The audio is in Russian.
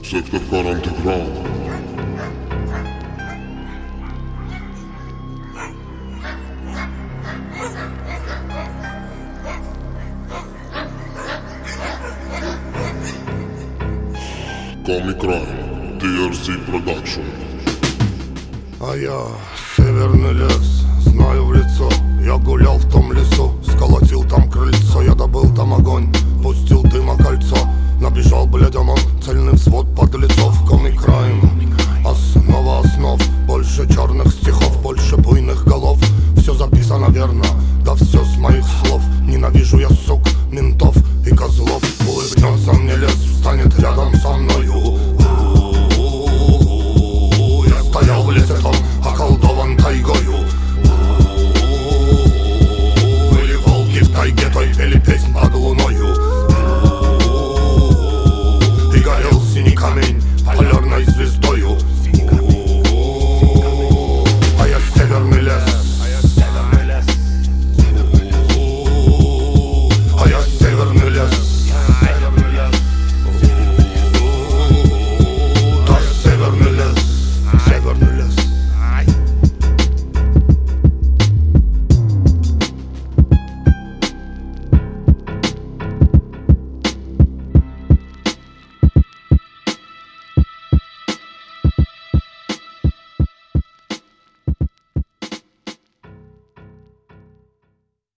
Сектор Кар Underground. Comic Crime, DRZ Production. А я северный лес, знаю в лицо. Я гулял в том лесу, сколотил там крыльцо. Я добыл там